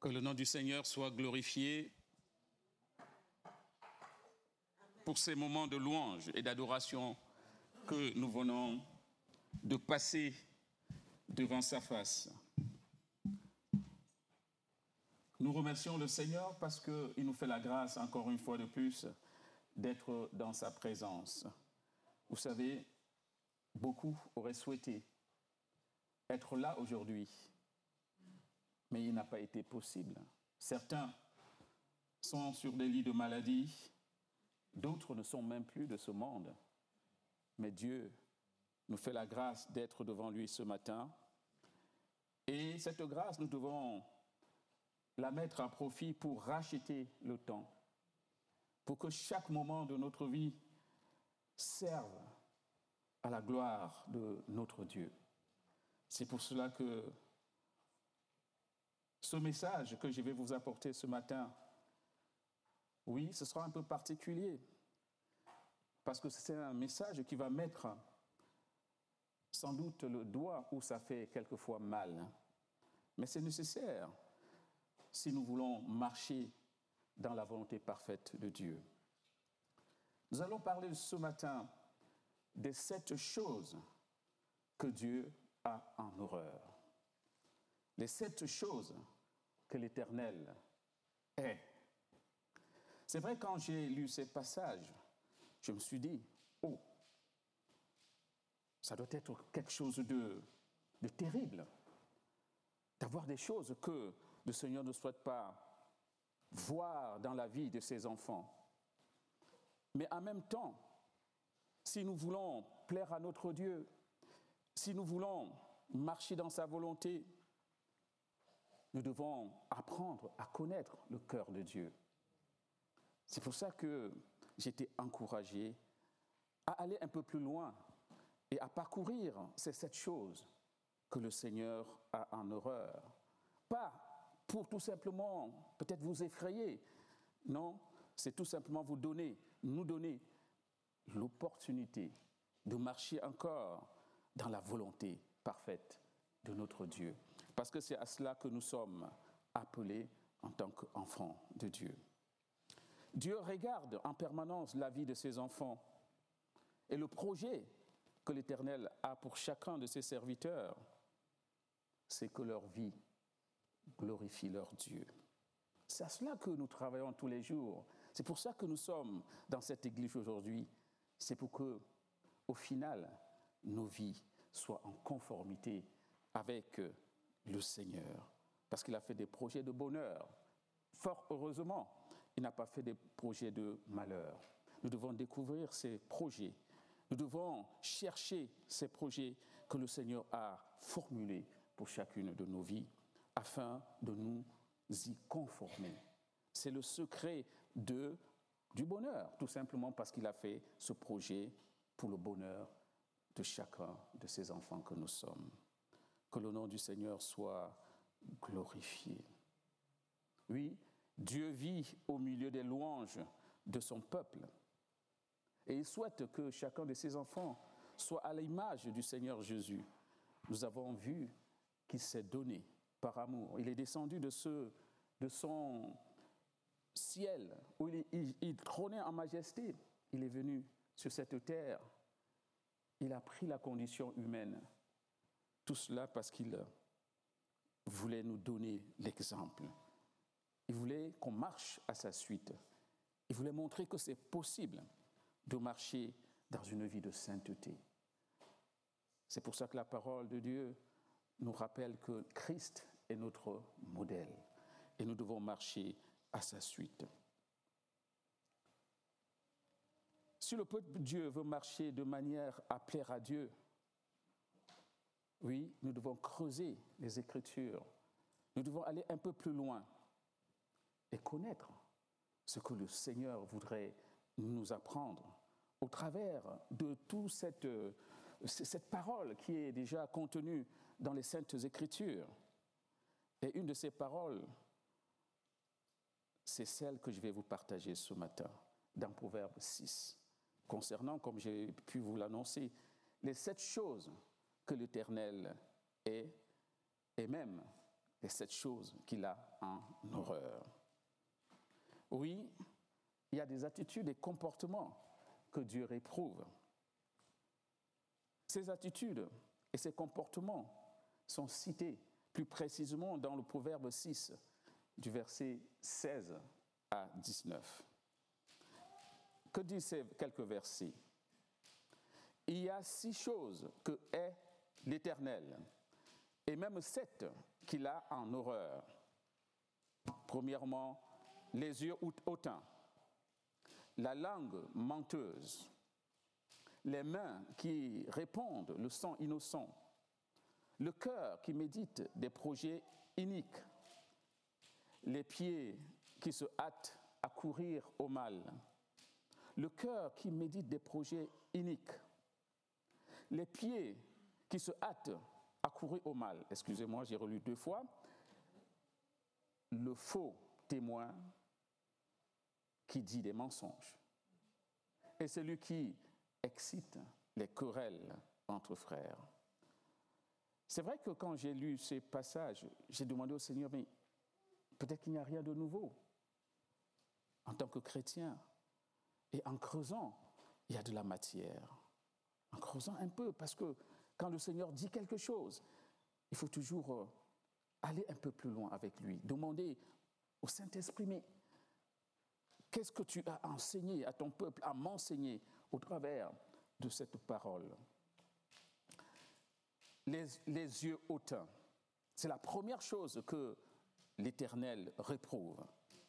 Que le nom du Seigneur soit glorifié pour ces moments de louange et d'adoration que nous venons de passer devant sa face. Nous remercions le Seigneur parce qu'il nous fait la grâce, encore une fois de plus, d'être dans sa présence. Vous savez, beaucoup auraient souhaité être là aujourd'hui, mais il n'a pas été possible. Certains sont sur des lits de maladie, d'autres ne sont même plus de ce monde. Mais Dieu nous fait la grâce d'être devant lui ce matin. Et cette grâce, nous devons la mettre à profit pour racheter le temps, pour que chaque moment de notre vie serve à la gloire de notre Dieu. C'est pour cela que ce message que je vais vous apporter ce matin, oui, ce sera un peu particulier, parce que c'est un message qui va mettre sans doute le doigt où ça fait quelquefois mal. Mais c'est nécessaire si nous voulons marcher dans la volonté parfaite de Dieu. Nous allons parler ce matin des 7 choses que Dieu a en horreur. Les 7 choses que l'Éternel est. C'est vrai, quand j'ai lu ces passages, je me suis dit, oh, ça doit être quelque chose de terrible, d'avoir des choses que le Seigneur ne souhaite pas voir dans la vie de ses enfants. Mais en même temps, si nous voulons plaire à notre Dieu, si nous voulons marcher dans sa volonté, nous devons apprendre à connaître le cœur de Dieu. C'est pour ça que j'ai été encouragé à aller un peu plus loin et à parcourir ces 7 choses que le Seigneur a en horreur. Pas pour tout simplement peut-être vous effrayer, non, c'est tout simplement nous donner l'opportunité de marcher encore dans la volonté parfaite de notre Dieu. Parce que c'est à cela que nous sommes appelés en tant qu'enfants de Dieu. Dieu regarde en permanence la vie de ses enfants et le projet que l'Éternel a pour chacun de ses serviteurs, c'est que leur vie glorifie leur Dieu. C'est à cela que nous travaillons tous les jours. C'est pour ça que nous sommes dans cette église aujourd'hui. C'est pour que, au final, nos vies soient en conformité avec le Seigneur. Parce qu'il a fait des projets de bonheur. Fort heureusement, il n'a pas fait des projets de malheur. Nous devons découvrir ces projets. Nous devons chercher ces projets que le Seigneur a formulés pour chacune de nos vies, afin de nous y conformer. C'est le secret du bonheur, tout simplement parce qu'il a fait ce projet pour le bonheur de chacun de ses enfants que nous sommes. Que le nom du Seigneur soit glorifié. Oui, Dieu vit au milieu des louanges de son peuple. Et il souhaite que chacun de ses enfants soit à l'image du Seigneur Jésus. Nous avons vu qu'il s'est donné par amour. Il est descendu de son ciel, où il trônait en majesté. Il est venu sur cette terre. Il a pris la condition humaine. Tout cela parce qu'il voulait nous donner l'exemple. Il voulait qu'on marche à sa suite. Il voulait montrer que c'est possible de marcher dans une vie de sainteté. C'est pour ça que la parole de Dieu nous rappelle que Christ est notre modèle et nous devons marcher à sa suite. Si le peuple de Dieu veut marcher de manière à plaire à Dieu, oui, nous devons creuser les Écritures. Nous devons aller un peu plus loin et connaître ce que le Seigneur voudrait nous apprendre au travers de toute cette parole qui est déjà contenue dans les Saintes Écritures. Et une de ces paroles, c'est celle que je vais vous partager ce matin, dans Proverbe 6, concernant, comme j'ai pu vous l'annoncer, les 7 choses que l'Éternel est, et même les 7 choses qu'il a en horreur. Oui, il y a des attitudes et comportements que Dieu réprouve. Ces attitudes et ces comportements sont cités plus précisément dans le Proverbe 6, du verset 16 à 19. Que disent ces quelques versets? Il y a 6 choses que hait l'Éternel, et même 7 qu'il a en horreur. Premièrement, les yeux hautains, la langue menteuse, les mains qui répandent le sang innocent, le cœur qui médite des projets iniques, les pieds qui se hâtent à courir au mal, le cœur qui médite des projets iniques, les pieds qui se hâtent à courir au mal. Excusez-moi, j'ai relu 2 fois. Le faux témoin qui dit des mensonges et celui qui excite les querelles entre frères. C'est vrai que quand j'ai lu ces passages, j'ai demandé au Seigneur, mais peut-être qu'il n'y a rien de nouveau en tant que chrétien. Et en creusant, il y a de la matière. En creusant un peu, parce que quand le Seigneur dit quelque chose, il faut toujours aller un peu plus loin avec lui, demander au Saint-Esprit, mais qu'est-ce que tu as enseigné à ton peuple, à m'enseigner au travers de cette parole? Les yeux hautains, c'est la première chose que l'Éternel réprouve.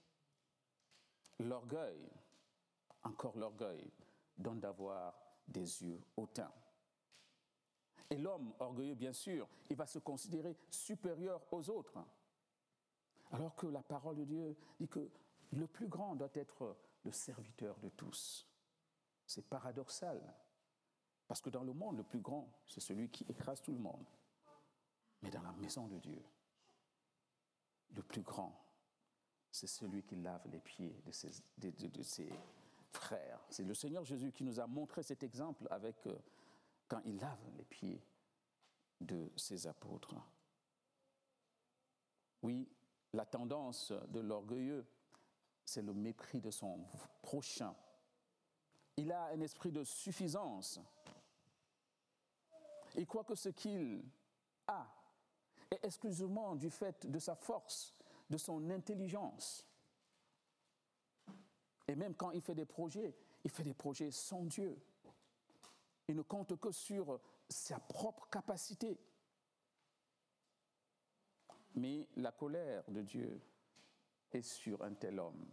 L'orgueil, encore l'orgueil, donne d'avoir des yeux hautains. Et l'homme orgueilleux, bien sûr, il va se considérer supérieur aux autres. Alors que la parole de Dieu dit que le plus grand doit être le serviteur de tous. C'est paradoxal, parce que dans le monde, le plus grand, c'est celui qui écrase tout le monde. Mais dans la maison de Dieu, le plus grand, c'est celui qui lave les pieds de ses frères. C'est le Seigneur Jésus qui nous a montré cet exemple avec, quand il lave les pieds de ses apôtres. Oui, la tendance de l'orgueilleux, c'est le mépris de son prochain. Il a un esprit de suffisance. Il croit que ce qu'il a est exclusivement du fait de sa force, de son intelligence. Et même quand il fait des projets sans Dieu. Il ne compte que sur sa propre capacité. Mais la colère de Dieu est sur un tel homme.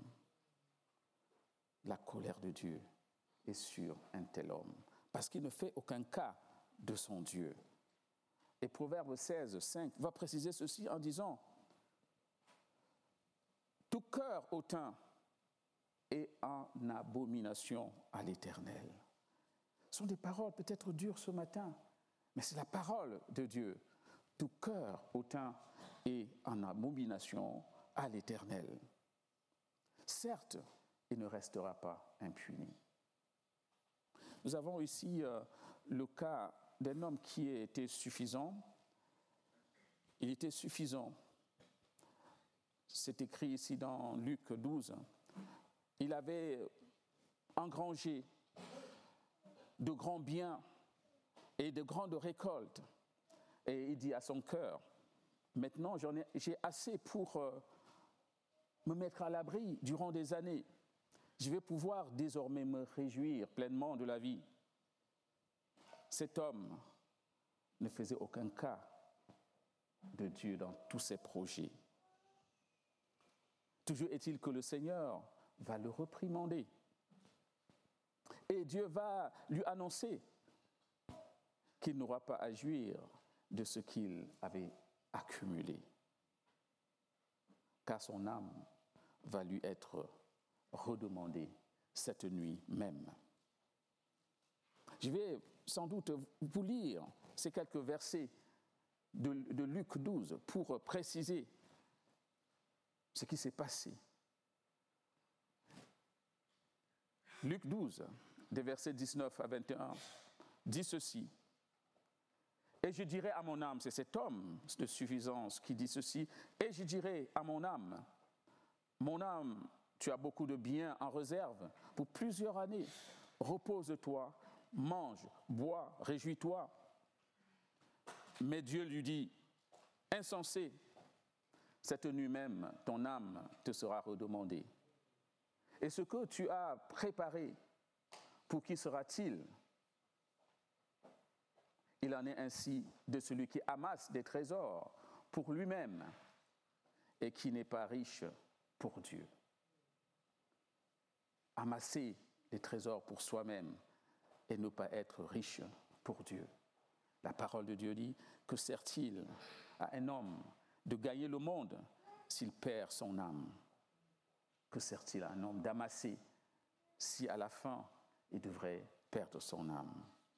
La colère de Dieu est sur un tel homme. Parce qu'il ne fait aucun cas de son Dieu. Et Proverbe 16, 5 va préciser ceci en disant « Tout cœur hautain est en abomination à l'Éternel. » Ce sont des paroles peut-être dures ce matin, mais c'est la parole de Dieu. Tout cœur hautain est en abomination à l'Éternel. Certes, il ne restera pas impuni. Nous avons ici le cas d'un homme qui était suffisant. Il était suffisant. C'est écrit ici dans Luc 12. Il avait engrangé de grands biens et de grandes récoltes. Et il dit à son cœur, maintenant j'ai assez pour me mettre à l'abri durant des années. Je vais pouvoir désormais me réjouir pleinement de la vie. Cet homme ne faisait aucun cas de Dieu dans tous ses projets. Toujours est-il que le Seigneur va le réprimander. Et Dieu va lui annoncer qu'il n'aura pas à jouir de ce qu'il avait accumulé. Car son âme va lui être redemandée cette nuit même. Je vais sans doute vous lire ces quelques versets de Luc 12 pour préciser ce qui s'est passé. Luc 12, des versets 19 à 21, dit ceci. « Et je dirai à mon âme, c'est cet homme de suffisance qui dit ceci, et je dirai à mon âme, tu as beaucoup de biens en réserve pour plusieurs années. Repose-toi, mange, bois, réjouis-toi. Mais Dieu lui dit, insensé, cette nuit même, ton âme te sera redemandée. Et ce que tu as préparé, pour qui sera-t-il ? Il en est ainsi de celui qui amasse des trésors pour lui-même et qui n'est pas riche pour Dieu. Amasser des trésors pour soi-même et ne pas être riche pour Dieu. La parole de Dieu dit, que sert-il à un homme de gagner le monde s'il perd son âme ? Que sert-il à un homme d'amasser si à la fin il devrait perdre son âme ?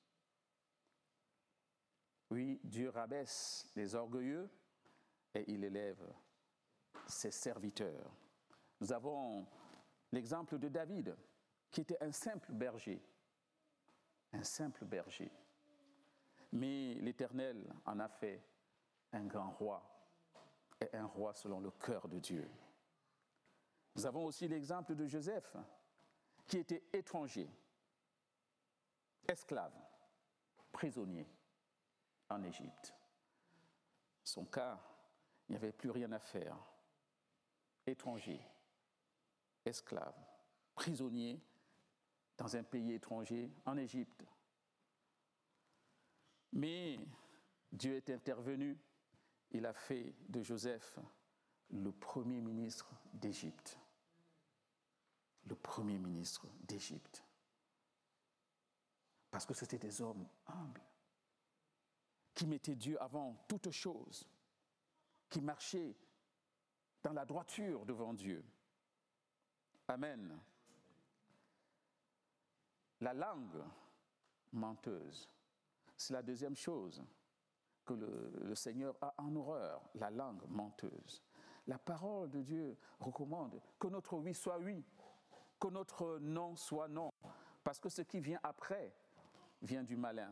Oui, Dieu rabaisse les orgueilleux et il élève ses serviteurs. Nous avons l'exemple de David, qui était un simple berger. Un simple berger. Mais l'Éternel en a fait un grand roi, et un roi selon le cœur de Dieu. Nous avons aussi l'exemple de Joseph, qui était étranger, esclave, prisonnier en Égypte. Son cas, il n'y avait plus rien à faire. Étranger, esclave, prisonnier dans un pays étranger, en Égypte. Mais Dieu est intervenu, il a fait de Joseph le premier ministre d'Égypte. Le premier ministre d'Égypte. Parce que c'était des hommes humbles, qui mettaient Dieu avant toute chose, qui marchaient dans la droiture devant Dieu. Amen. La langue menteuse, c'est la deuxième chose que le Seigneur a en horreur, la langue menteuse. La parole de Dieu recommande que notre oui soit oui, que notre non soit non, parce que ce qui vient après vient du malin.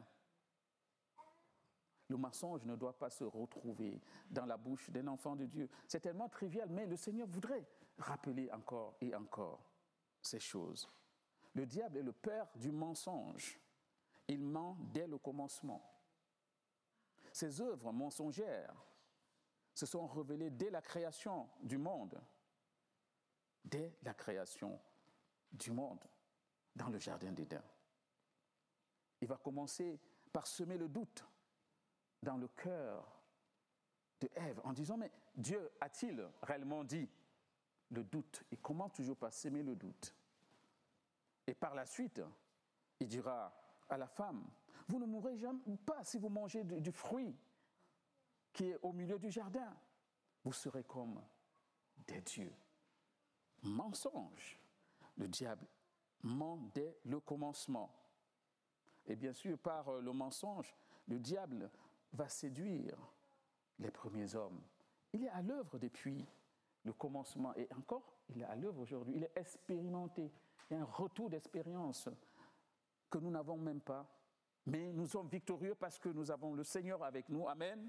Le mensonge ne doit pas se retrouver dans la bouche d'un enfant de Dieu. C'est tellement trivial, mais le Seigneur voudrait rappeler encore et encore ces choses. Le diable est le père du mensonge. Il ment dès le commencement. Ses œuvres mensongères se sont révélées dès la création du monde. Dès la création du monde, dans le jardin d'Éden. Il va commencer par semer le doute dans le cœur de Ève en disant, mais Dieu a-t-il réellement dit le doute? Et comment toujours par semer le doute? Et par la suite, il dira à la femme, vous ne mourrez jamais pas si vous mangez du fruit qui est au milieu du jardin. Vous serez comme des dieux. Mensonge. Le diable ment dès le commencement. Et bien sûr, par le mensonge, le diable va séduire les premiers hommes. Il est à l'œuvre depuis le commencement et encore, il est à l'œuvre aujourd'hui. Il est expérimenté. Il y a un retour d'expérience que nous n'avons même pas. Mais nous sommes victorieux parce que nous avons le Seigneur avec nous. Amen.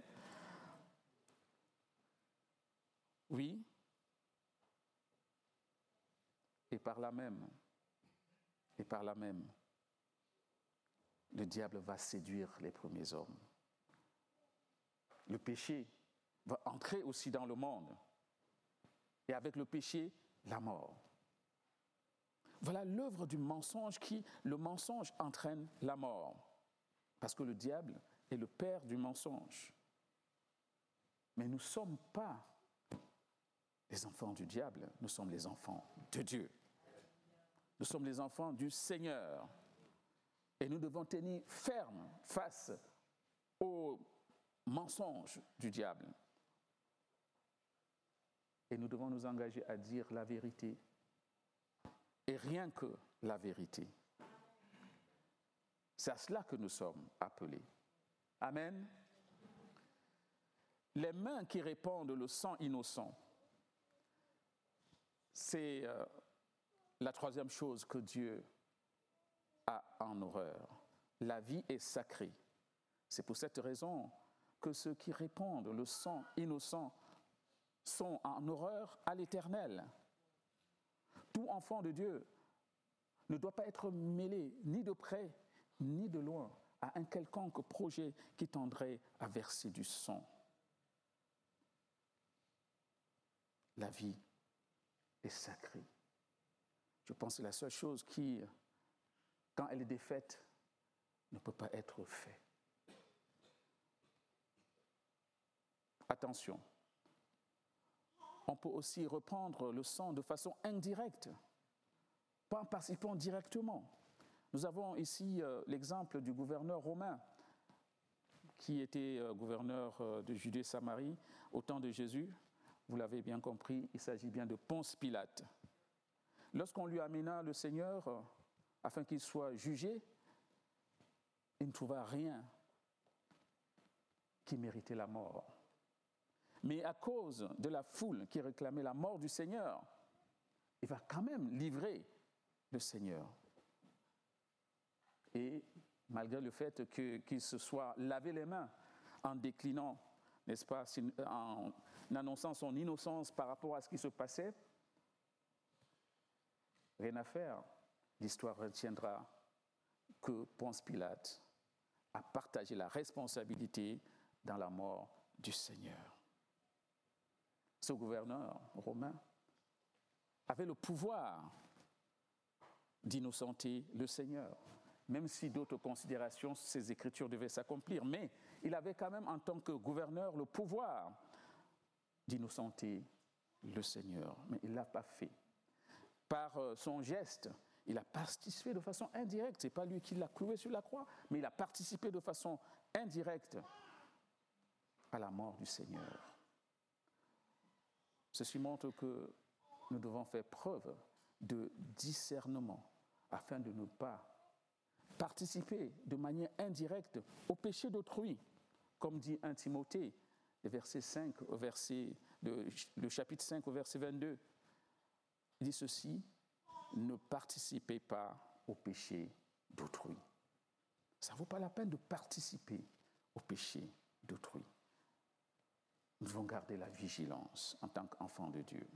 Oui. Et par là même, le diable va séduire les premiers hommes. Le péché va entrer aussi dans le monde. Et avec le péché, la mort. Voilà l'œuvre du mensonge le mensonge entraîne la mort. Parce que le diable est le père du mensonge. Mais nous ne sommes pas les enfants du diable, nous sommes les enfants de Dieu. Nous sommes les enfants du Seigneur. Et nous devons tenir ferme face aux mensonges du diable. Et nous devons nous engager à dire la vérité. Et rien que la vérité. C'est à cela que nous sommes appelés. Amen. Les mains qui répandent le sang innocent, c'est la troisième chose que Dieu a en horreur. La vie est sacrée. C'est pour cette raison que ceux qui répandent le sang innocent sont en horreur à l'Éternel. Tout enfant de Dieu ne doit pas être mêlé ni de près ni de loin à un quelconque projet qui tendrait à verser du sang. La vie est sacrée. Je pense que c'est la seule chose qui, quand elle est défaite, ne peut pas être faite. Attention, on peut aussi reprendre le sang de façon indirecte, pas en participant directement. Nous avons ici l'exemple du gouverneur romain qui était gouverneur de Judée-Samarie au temps de Jésus. Vous l'avez bien compris, il s'agit bien de Ponce Pilate. Lorsqu'on lui amena le Seigneur afin qu'il soit jugé, il ne trouva rien qui méritait la mort. Mais à cause de la foule qui réclamait la mort du Seigneur, il va quand même livrer le Seigneur. Et malgré le fait qu'il se soit lavé les mains en déclinant, n'est-ce pas, en annonçant son innocence par rapport à ce qui se passait, rien à faire. L'histoire retiendra que Ponce Pilate a partagé la responsabilité dans la mort du Seigneur. Ce gouverneur romain avait le pouvoir d'innocenter le Seigneur, même si d'autres considérations, ces écritures devaient s'accomplir. Mais il avait quand même, en tant que gouverneur, le pouvoir d'innocenter le Seigneur. Mais il ne l'a pas fait. Par son geste, il a participé de façon indirecte. Ce n'est pas lui qui l'a cloué sur la croix, mais il a participé de façon indirecte à la mort du Seigneur. Ceci montre que nous devons faire preuve de discernement afin de ne pas participer de manière indirecte au péché d'autrui, comme dit 1 Timothée, le chapitre 5 au verset 22. Il dit ceci, ne participez pas au péché d'autrui. Ça ne vaut pas la peine de participer au péché d'autrui. Nous devons garder la vigilance en tant qu'enfants de Dieu.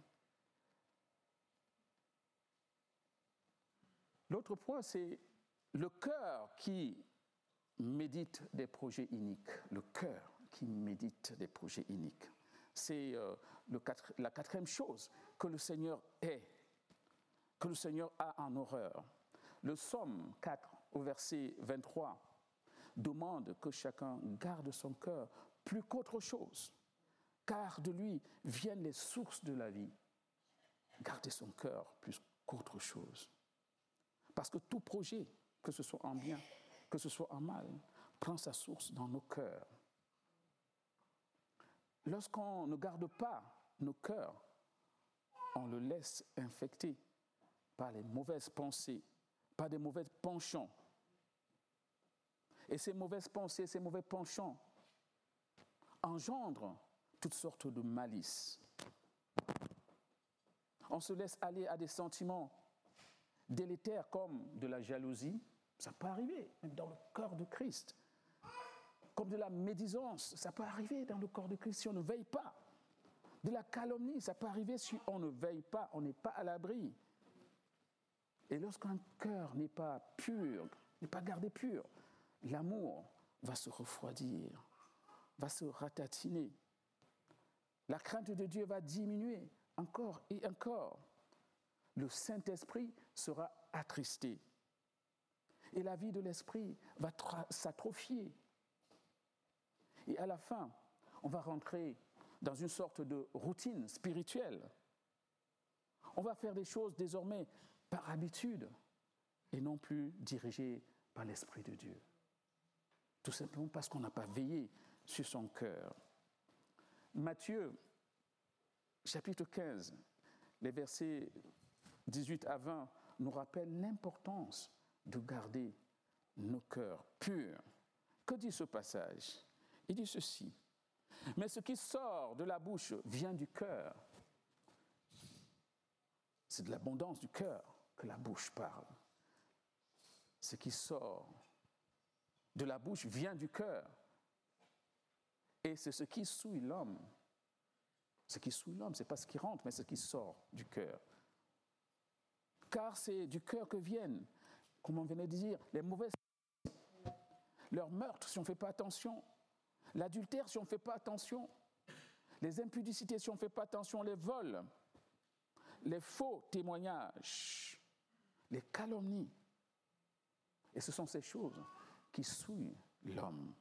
L'autre point, c'est le cœur qui médite des projets iniques. Le cœur qui médite des projets iniques. C'est la quatrième chose que le Seigneur est, que le Seigneur a en horreur. Le psaume 4, au verset 23, demande que chacun garde son cœur plus qu'autre chose, car de lui viennent les sources de la vie. Garder son cœur plus qu'autre chose. Parce que tout projet, que ce soit en bien, que ce soit en mal, prend sa source dans nos cœurs. Lorsqu'on ne garde pas nos cœurs, on le laisse infecter par les mauvaises pensées, par des mauvais penchants. Et ces mauvaises pensées, ces mauvais penchants engendrent toutes sortes de malices. On se laisse aller à des sentiments délétères comme de la jalousie, ça peut arriver, même dans le corps de Christ. Comme de la médisance, ça peut arriver dans le corps de Christ si on ne veille pas. De la calomnie, ça peut arriver si on ne veille pas, on n'est pas à l'abri. Et lorsqu'un cœur n'est pas pur, n'est pas gardé pur, l'amour va se refroidir, va se ratatiner. La crainte de Dieu va diminuer encore et encore. Le Saint-Esprit sera attristé. Et la vie de l'Esprit va s'atrophier. Et à la fin, on va rentrer dans une sorte de routine spirituelle. On va faire des choses désormais par habitude et non plus dirigées par l'Esprit de Dieu. Tout simplement parce qu'on n'a pas veillé sur son cœur. Matthieu, chapitre 15, les versets 18 à 20, nous rappellent l'importance de garder nos cœurs purs. Que dit ce passage ? Il dit ceci, « Mais ce qui sort de la bouche vient du cœur. » C'est de l'abondance du cœur que la bouche parle. Ce qui sort de la bouche vient du cœur. Et c'est ce qui souille l'homme. Ce qui souille l'homme, ce n'est pas ce qui rentre, mais ce qui sort du cœur. Car c'est du cœur que viennent, comme on venait de dire, les mauvaises, leurs meurtres si on ne fait pas attention, l'adultère si on ne fait pas attention, les impudicités si on ne fait pas attention, les vols, les faux témoignages, les calomnies. Et ce sont ces choses qui souillent l'homme.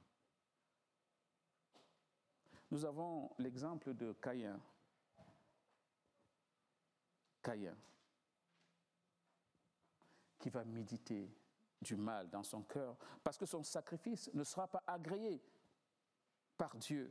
Nous avons l'exemple de Caïn. Caïn, qui va méditer du mal dans son cœur, parce que son sacrifice ne sera pas agréé par Dieu.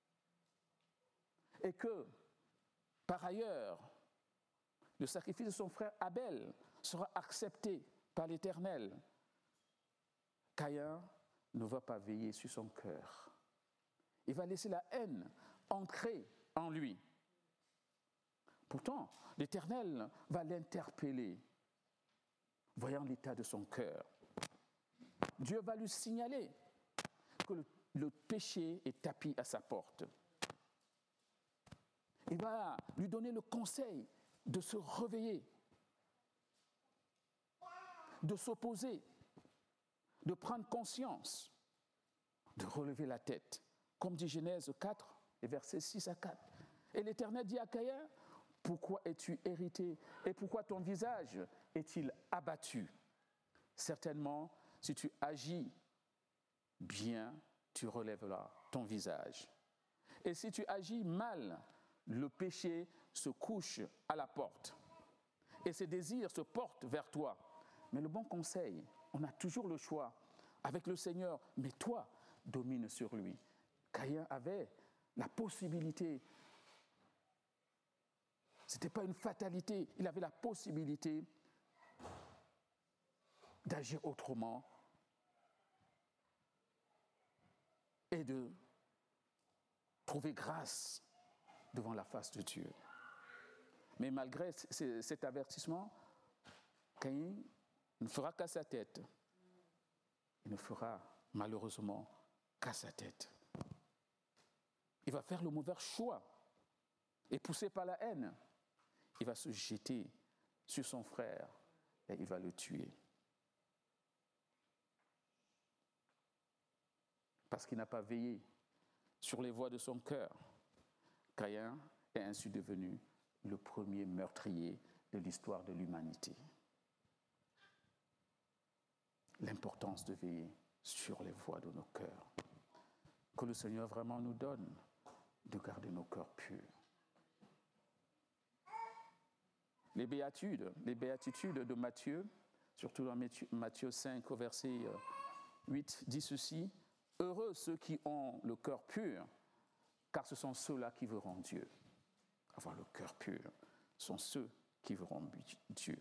Et que, par ailleurs, le sacrifice de son frère Abel sera accepté par l'Éternel. Caïn ne va pas veiller sur son cœur. Il va laisser la haine entrer en lui. Pourtant, l'Éternel va l'interpeller, voyant l'état de son cœur. Dieu va lui signaler que le péché est tapis à sa porte. Il va lui donner le conseil de se réveiller, de s'opposer, de prendre conscience, de relever la tête. Comme dit Genèse 4, les versets 6 à 4. Et l'Éternel dit à Caïn, « Pourquoi es-tu irrité et pourquoi ton visage est-il abattu ? Certainement, si tu agis bien, tu relèveras ton visage. Et si tu agis mal, le péché se couche à la porte et ses désirs se portent vers toi. Mais le bon conseil, on a toujours le choix avec le Seigneur, mais toi, domine sur lui. » Caïn avait la possibilité, ce n'était pas une fatalité, il avait la possibilité d'agir autrement et de trouver grâce devant la face de Dieu. Mais malgré cet avertissement, Caïn ne fera qu'à sa tête. Il ne fera malheureusement qu'à sa tête. Il va faire le mauvais choix et poussé par la haine, il va se jeter sur son frère et il va le tuer. Parce qu'il n'a pas veillé sur les voies de son cœur. Caïn est ainsi devenu le premier meurtrier de l'histoire de l'humanité. L'importance de veiller sur les voies de nos cœurs. Que le Seigneur vraiment nous donne de garder nos cœurs purs. Les béatitudes de Matthieu, surtout dans Matthieu 5 au verset 8, dit ceci, « Heureux ceux qui ont le cœur pur, car ce sont ceux-là qui verront Dieu. » Avoir le cœur pur sont ceux qui verront Dieu.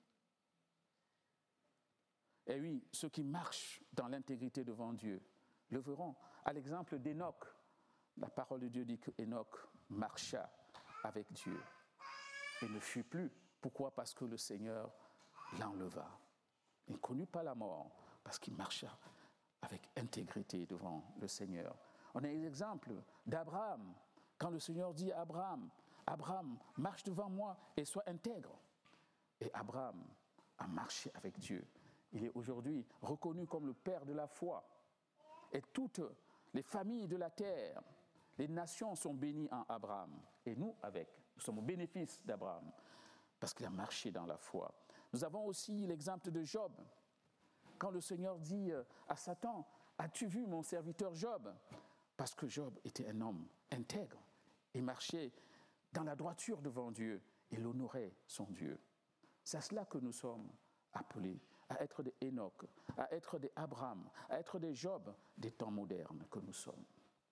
Et oui, ceux qui marchent dans l'intégrité devant Dieu le verront. À l'exemple d'Enoch, la parole de Dieu dit qu'Enoch marcha avec Dieu et ne fut plus. Pourquoi ? Parce que le Seigneur l'enleva. Il ne connut pas la mort parce qu'il marcha avec intégrité devant le Seigneur. On a l'exemple d'Abraham. Quand le Seigneur dit à Abraham, « Abraham, marche devant moi et sois intègre. » Et Abraham a marché avec Dieu. Il est aujourd'hui reconnu comme le père de la foi. Et toutes les familles de la terre, les nations sont bénies en Abraham. Et nous sommes au bénéfice d'Abraham, parce qu'il a marché dans la foi. Nous avons aussi l'exemple de Job. Quand le Seigneur dit à Satan, « As-tu vu mon serviteur Job ?» Parce que Job était un homme intègre. Il marchait dans la droiture devant Dieu. Il honorait son Dieu. C'est à cela que nous sommes appelés, à être des Enoch, à être des Abraham, à être des Job des temps modernes que nous sommes.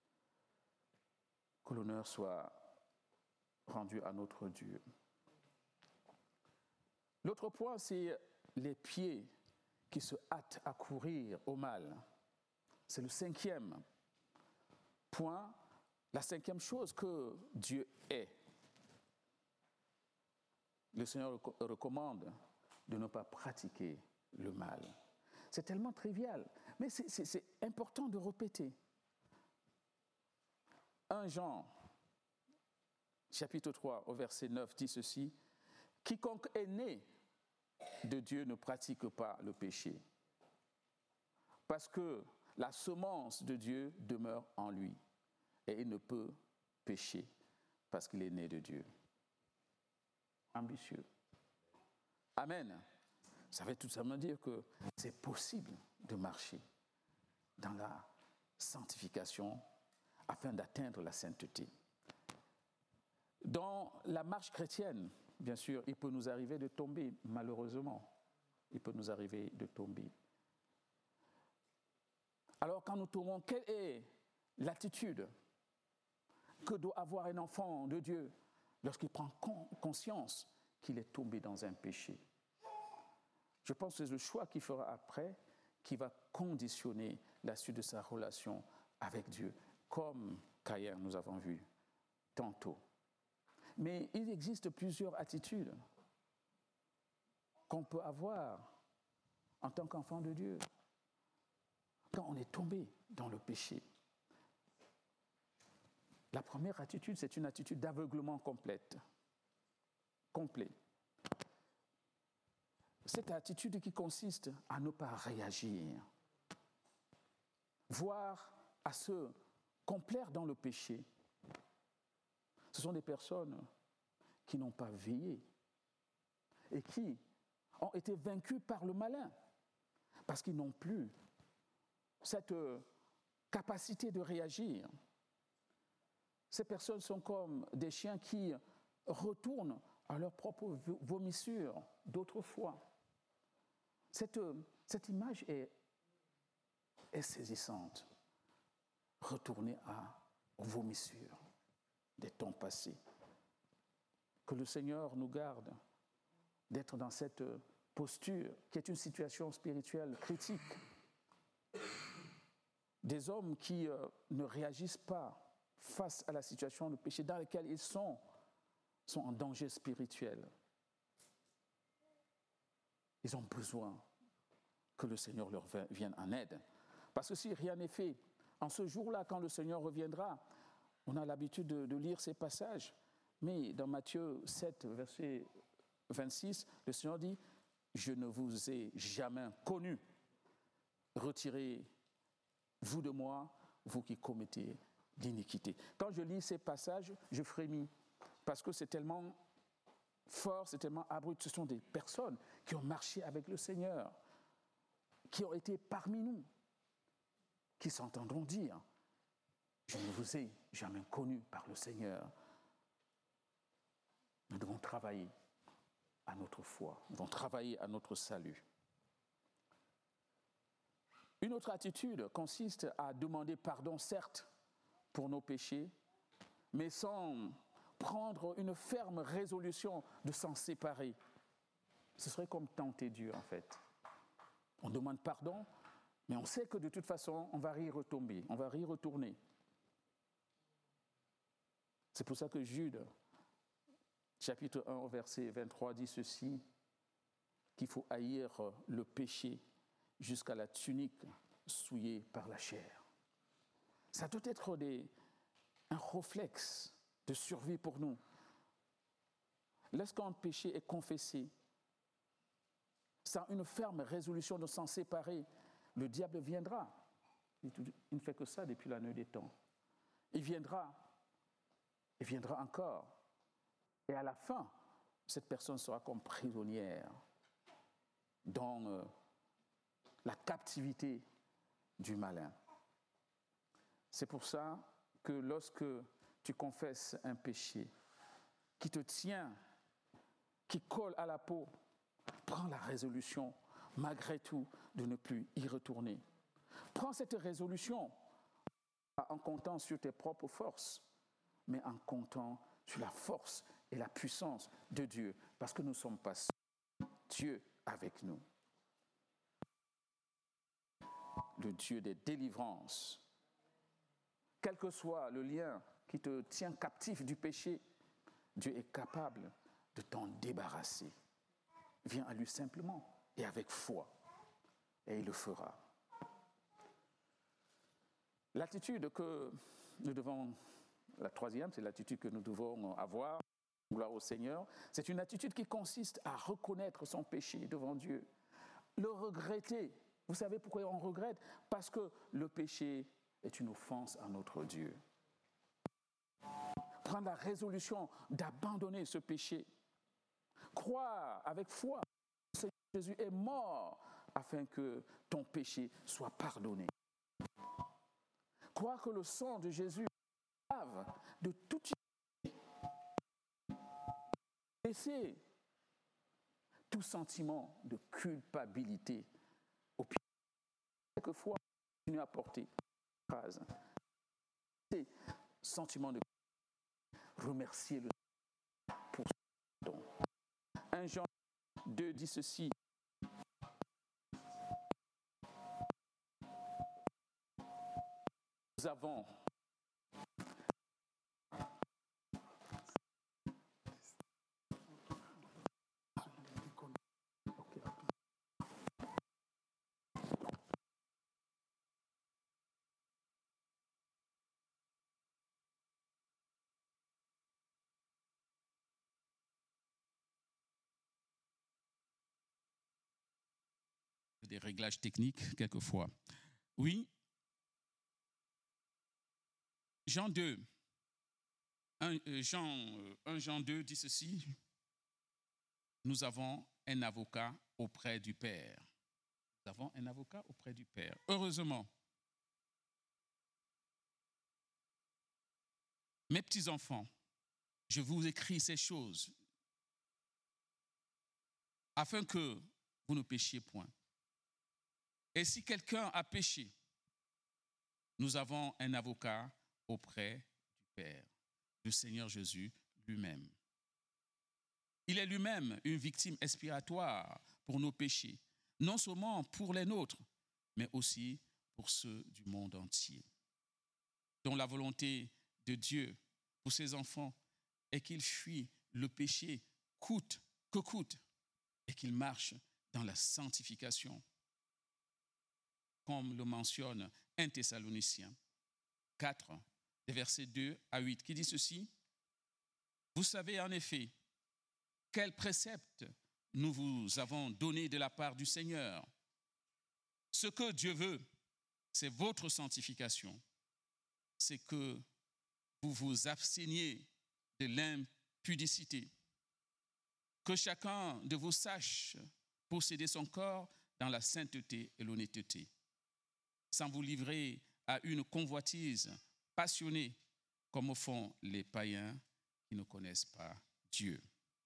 Que l'honneur soit rendu à notre Dieu. L'autre point, c'est les pieds qui se hâtent à courir au mal. C'est le 5e point, la 5e chose que Dieu est. Le Seigneur recommande de ne pas pratiquer le mal. C'est tellement trivial, mais c'est important de répéter. 1 Jean, chapitre 3, au verset 9, dit ceci, « Quiconque est né de Dieu ne pratique pas le péché, parce que la semence de Dieu demeure en lui, et il ne peut pécher parce qu'il est né de Dieu. » Ambitieux. Amen. Ça veut tout simplement dire que c'est possible de marcher dans la sanctification afin d'atteindre la sainteté. Dans la marche chrétienne, bien sûr, il peut nous arriver de tomber, malheureusement. Il peut nous arriver de tomber. Alors, quand nous tombons, quelle est l'attitude que doit avoir un enfant de Dieu lorsqu'il prend conscience qu'il est tombé dans un péché? Je pense que c'est le choix qu'il fera après qui va conditionner la suite de sa relation avec Dieu, comme Caïn, nous avons vu tantôt. Mais il existe plusieurs attitudes qu'on peut avoir en tant qu'enfant de Dieu quand on est tombé dans le péché. La première attitude, c'est une attitude d'aveuglement complet. Cette attitude qui consiste à ne pas réagir, voire à se complaire dans le péché. Ce sont des personnes qui n'ont pas veillé et qui ont été vaincus par le malin parce qu'ils n'ont plus cette capacité de réagir. Ces personnes sont comme des chiens qui retournent à leur propre vomissure d'autrefois. Cette image est saisissante. Retourner aux vomissures des temps passés. Que le Seigneur nous garde d'être dans cette posture qui est une situation spirituelle critique. Des hommes qui ne réagissent pas face à la situation de péché dans laquelle ils sont en danger spirituel. Ils ont besoin que le Seigneur leur vienne en aide. Parce que si rien n'est fait, en ce jour-là, quand le Seigneur reviendra, on a l'habitude de lire ces passages, mais dans Matthieu 7, verset 26, le Seigneur dit « Je ne vous ai jamais connu. Retirez-vous de moi, vous qui commettez l'iniquité. » Quand je lis ces passages, je frémis, parce que c'est tellement fort, c'est tellement abrupt. Ce sont des personnes qui ont marché avec le Seigneur, qui ont été parmi nous, qui s'entendront dire « Je ne vous ai jamais connu par le Seigneur ». Nous devons travailler à notre foi, nous devons travailler à notre salut. Une autre attitude consiste à demander pardon, certes, pour nos péchés, mais sans prendre une ferme résolution de s'en séparer. Ce serait comme tenter Dieu, en fait. On demande pardon, mais on sait que de toute façon, on va y retomber, on va y retourner. C'est pour ça que Jude, chapitre 1, verset 23, dit ceci, qu'il faut haïr le péché jusqu'à la tunique souillée par la chair. Ça doit être un réflexe de survie pour nous. Lorsqu'un péché est confessé, sans une ferme résolution de s'en séparer, le diable viendra. Il ne fait que ça depuis la nuit des temps. Il viendra encore. Et à la fin, cette personne sera comme prisonnière dans la captivité du malin. C'est pour ça que lorsque tu confesses un péché qui te tient, qui colle à la peau, prends la résolution, malgré tout, de ne plus y retourner. Prends cette résolution en comptant sur tes propres forces, mais en comptant sur la force et la puissance de Dieu, parce que nous ne sommes pas seuls, Dieu avec nous. Le Dieu des délivrances. Quel que soit le lien qui te tient captif du péché, Dieu est capable de t'en débarrasser. Viens à lui simplement et avec foi, et il le fera. L'attitude que nous devons la troisième, c'est l'attitude que nous devons avoir, gloire au Seigneur. C'est une attitude qui consiste à reconnaître son péché devant Dieu, le regretter. Vous savez pourquoi on regrette? Parce que le péché est une offense à notre Dieu. Prendre la résolution d'abandonner ce péché. Croire avec foi que Jésus est mort afin que ton péché soit pardonné. Croire que le sang de Jésus lave de toute iniquité. Laisser tout sentiment de culpabilité au pied. Quelquefois, continue à porter phrase. Ces sentiments de remercier le Seigneur pour son don. 1 Jean 2 dit ceci. Nous avons des réglages techniques quelquefois. Oui, Jean 2, 1 Jean 2 dit ceci, nous avons un avocat auprès du Père. Nous avons un avocat auprès du Père. Heureusement, mes petits-enfants, je vous écris ces choses afin que vous ne péchiez point. Et si quelqu'un a péché, nous avons un avocat auprès du Père, le Seigneur Jésus lui-même. Il est lui-même une victime expiatoire pour nos péchés, non seulement pour les nôtres, mais aussi pour ceux du monde entier. Dont la volonté de Dieu pour ses enfants est qu'ils fuient le péché coûte que coûte et qu'ils marchent dans la sanctification, comme le mentionne 1 Thessaloniciens 4, des versets 2 à 8, qui dit ceci. Vous savez en effet quel précepte nous vous avons donné de la part du Seigneur. Ce que Dieu veut, c'est votre sanctification. C'est que vous vous absteniez de l'impudicité. Que chacun de vous sache posséder son corps dans la sainteté et l'honnêteté, sans vous livrer à une convoitise passionnée comme font les païens qui ne connaissent pas Dieu.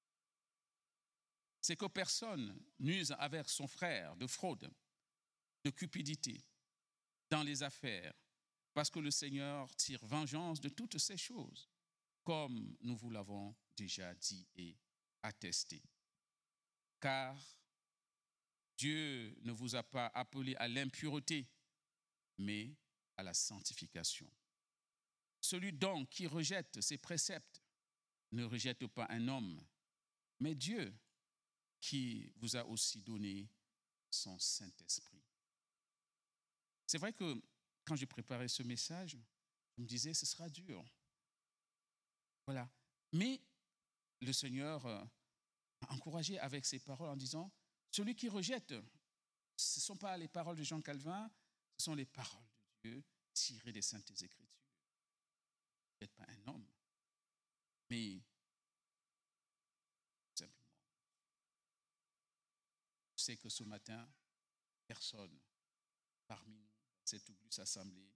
C'est que personne n'use avec son frère de fraude, de cupidité dans les affaires, parce que le Seigneur tire vengeance de toutes ces choses, comme nous vous l'avons déjà dit et attesté. Car Dieu ne vous a pas appelé à l'impureté, mais à la sanctification. Celui donc qui rejette ses préceptes ne rejette pas un homme, mais Dieu qui vous a aussi donné son Saint-Esprit. C'est vrai que quand j'ai préparé ce message, je me disais, ce sera dur. Voilà. Mais le Seigneur m'a encouragé avec ses paroles en disant, celui qui rejette, ce ne sont pas les paroles de Jean Calvin, ce sont les paroles de Dieu tirées des Saintes Écritures. Vous n'êtes pas un homme, mais simplement. Je sais que ce matin, personne parmi nous, dans cette auguste assemblée,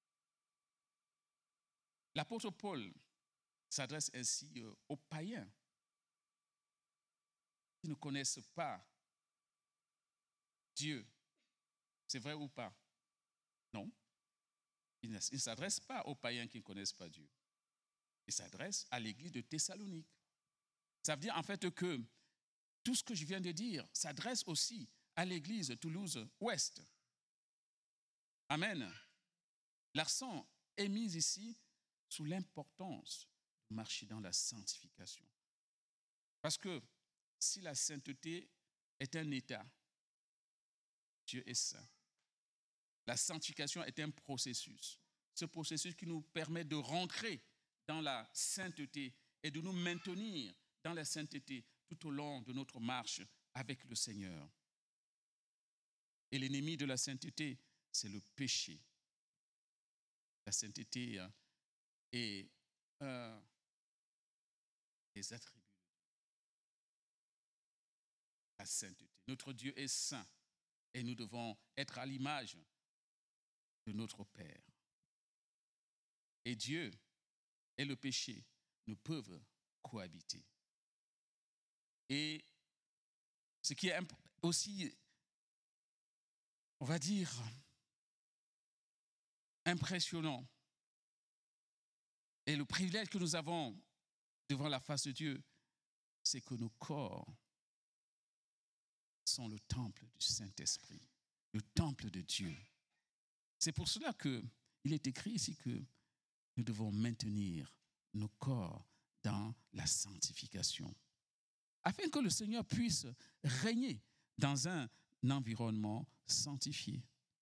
l'apôtre Paul s'adresse ainsi aux païens qui ne connaissent pas Dieu. C'est vrai ou pas? Non. Il ne s'adresse pas aux païens qui ne connaissent pas Dieu. Il s'adresse à l'église de Thessalonique. Ça veut dire en fait que tout ce que je viens de dire s'adresse aussi à l'église de Toulouse-Ouest. Amen. L'accent est mis ici sous l'importance de marcher dans la sanctification. Parce que si la sainteté est un état, Dieu est saint. La sanctification est un processus. Ce processus qui nous permet de rentrer dans la sainteté et de nous maintenir dans la sainteté tout au long de notre marche avec le Seigneur. Et l'ennemi de la sainteté, c'est le péché. La sainteté est un des attributs de la sainteté. Notre Dieu est saint et nous devons être à l'image de notre Père. Et Dieu et le péché ne peuvent cohabiter. Et ce qui est aussi, on va dire, impressionnant, et le privilège que nous avons devant la face de Dieu, c'est que nos corps sont le temple du Saint-Esprit, le temple de Dieu. C'est pour cela qu'il est écrit ici que nous devons maintenir nos corps dans la sanctification, afin que le Seigneur puisse régner dans un environnement sanctifié.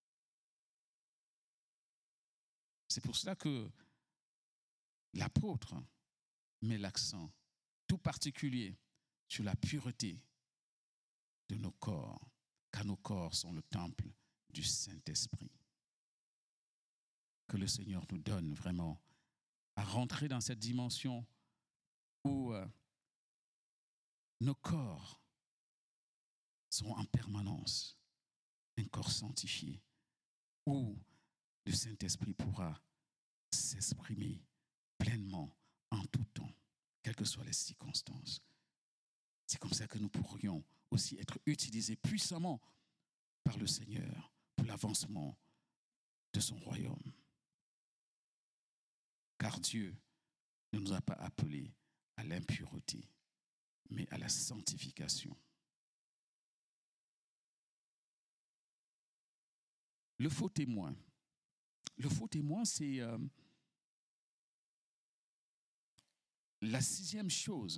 C'est pour cela que l'apôtre met l'accent tout particulier sur la pureté de nos corps, car nos corps sont le temple du Saint-Esprit. Que le Seigneur nous donne vraiment à rentrer dans cette dimension où nos corps sont en permanence un corps sanctifié, où le Saint-Esprit pourra s'exprimer pleinement en tout temps, quelles que soient les circonstances. C'est comme ça que nous pourrions aussi être utilisés puissamment par le Seigneur pour l'avancement de son royaume. Car Dieu ne nous a pas appelés à l'impureté, mais à la sanctification. Le faux témoin. Le faux témoin, c'est la 6e chose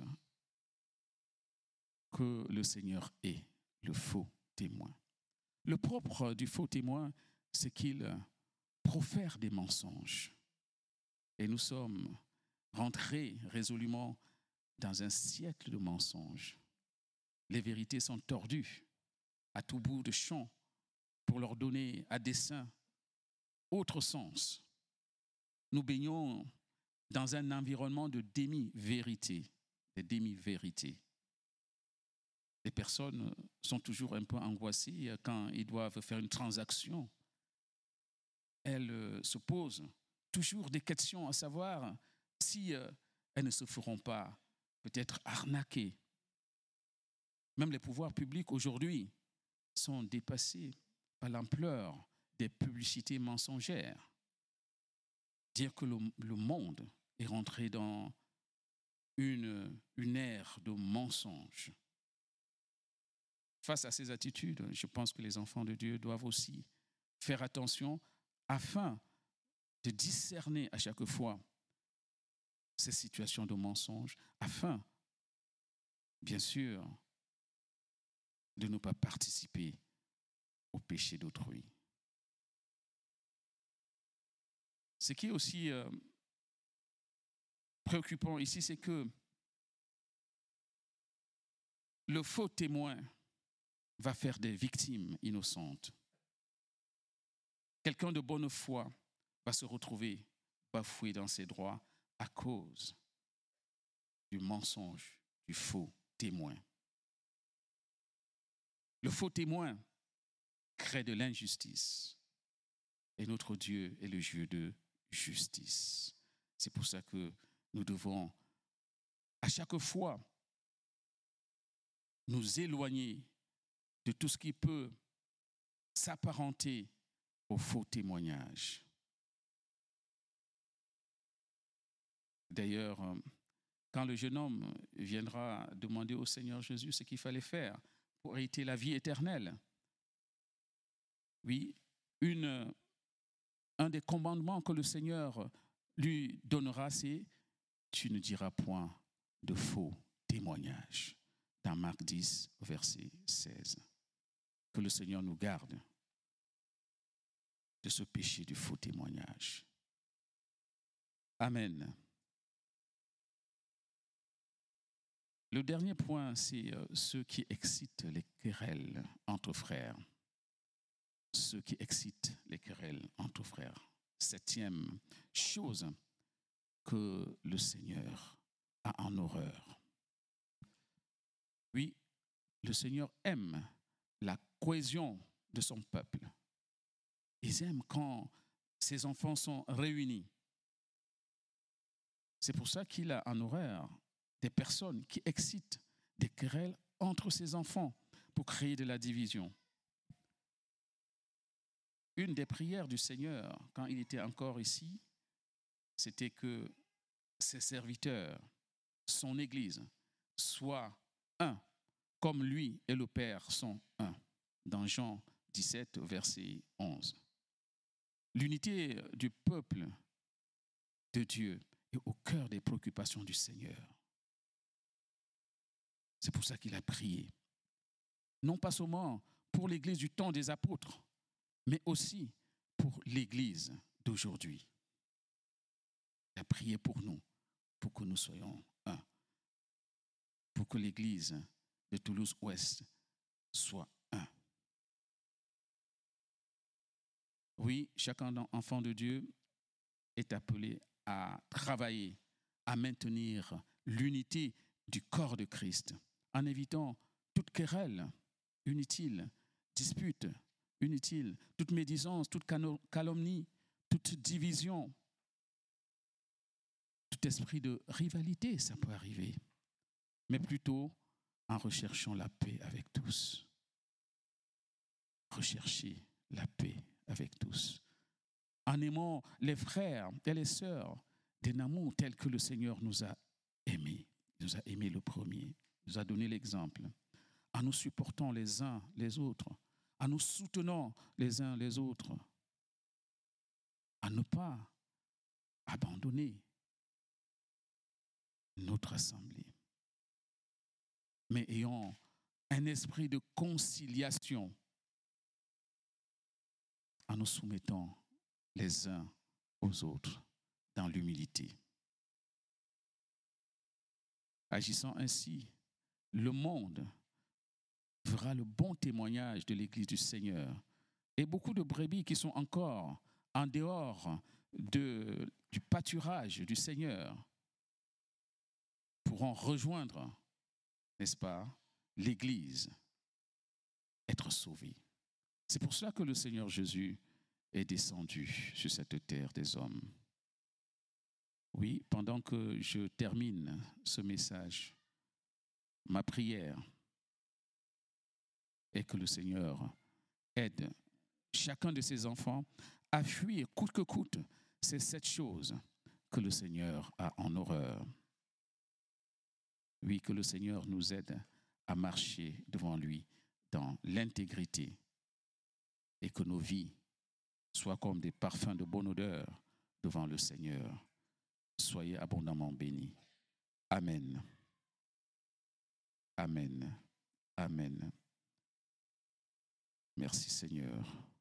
que le Seigneur est, le faux témoin. Le propre du faux témoin, c'est qu'il profère des mensonges. Et nous sommes rentrés résolument dans un siècle de mensonges. Les vérités sont tordues à tout bout de champ pour leur donner à dessein autre sens. Nous baignons dans un environnement de demi-vérité, des demi-vérités. Les personnes sont toujours un peu angoissées quand ils doivent faire une transaction. Elles se posent toujours des questions à savoir si elles ne se feront pas peut-être arnaquer. Même les pouvoirs publics aujourd'hui sont dépassés par l'ampleur des publicités mensongères. Dire que le monde est rentré dans une ère de mensonges. Face à ces attitudes, je pense que les enfants de Dieu doivent aussi faire attention afin de discerner à chaque fois ces situations de mensonges, afin, bien sûr, de ne pas participer au péché d'autrui. Ce qui est aussi préoccupant ici, c'est que le faux témoin va faire des victimes innocentes. Quelqu'un de bonne foi va se retrouver bafoué dans ses droits à cause du mensonge, du faux témoin. Le faux témoin crée de l'injustice et notre Dieu est le Dieu de justice. C'est pour ça que nous devons à chaque fois nous éloigner de tout ce qui peut s'apparenter au faux témoignage. D'ailleurs, quand le jeune homme viendra demander au Seigneur Jésus ce qu'il fallait faire pour hériter la vie éternelle, oui, un des commandements que le Seigneur lui donnera, c'est « Tu ne diras point de faux témoignages » dans Marc 10, verset 16. Que le Seigneur nous garde de ce péché du faux témoignage. Amen. Le dernier point, c'est ce qui excite les querelles entre frères. Ce qui excite les querelles entre frères. 7e chose que le Seigneur a en horreur. Oui, le Seigneur aime la cohésion de son peuple. Il aime quand ses enfants sont réunis. C'est pour ça qu'il a en horreur des personnes qui excitent des querelles entre ses enfants pour créer de la division. Une des prières du Seigneur, quand il était encore ici, c'était que ses serviteurs, son Église, soient un, comme lui et le Père sont un, dans Jean 17, verset 11. L'unité du peuple de Dieu est au cœur des préoccupations du Seigneur. C'est pour ça qu'il a prié. Non pas seulement pour l'Église du temps des apôtres, mais aussi pour l'Église d'aujourd'hui. Il a prié pour nous, pour que nous soyons un, pour que l'Église de Toulouse-Ouest soit un. Oui, chacun enfant de Dieu est appelé à travailler, à maintenir l'unité du corps de Christ, en évitant toute querelle inutile, dispute inutile, toute médisance, toute calomnie, toute division, tout esprit de rivalité, ça peut arriver, mais plutôt en recherchant la paix avec tous. Rechercher la paix avec tous. En aimant les frères et les sœurs d'un amour tel que le Seigneur nous a aimés. Il nous a aimés le premier, il nous a donné l'exemple. En nous supportant les uns les autres, en nous soutenant les uns les autres, à ne pas abandonner notre assemblée, mais ayant un esprit de conciliation en nous soumettant les uns aux autres dans l'humilité. Agissant ainsi, le monde verra le bon témoignage de l'Église du Seigneur. Et beaucoup de brebis qui sont encore en dehors du pâturage du Seigneur pourront rejoindre, n'est-ce pas, l'Église, être sauvés. C'est pour cela que le Seigneur Jésus est descendu sur cette terre des hommes. Oui, pendant que je termine ce message, ma prière est que le Seigneur aide chacun de ses enfants à fuir coûte que coûte ces 7 choses que le Seigneur a en horreur. Oui, que le Seigneur nous aide à marcher devant lui dans l'intégrité et que nos vies soient comme des parfums de bonne odeur devant le Seigneur. Soyez abondamment bénis. Amen. Amen. Amen. Merci Seigneur.